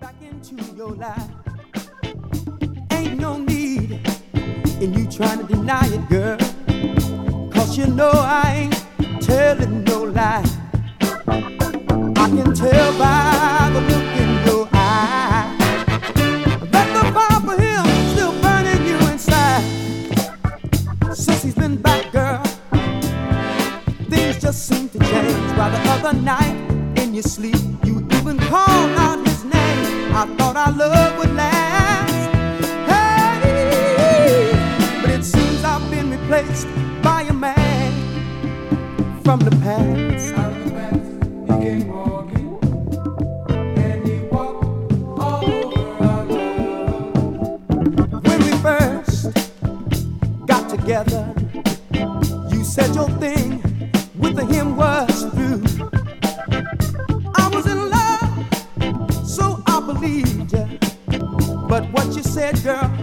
back into your life. Ain't no need in you trying to deny it, girl. Cause you know I ain't telling no lie. I can tell by the look in your eye that the fire for him still burning you inside. Since he's been back, girl, things just seem to change. While the other night in your sleep you even called out his name. I thought our love would last, hey, but it seems I've been replaced by a man from the past. He came walking and he walked over our love. When we first got together, you said your thing with him was through. I was in love, so I believed you. But what you said, girl,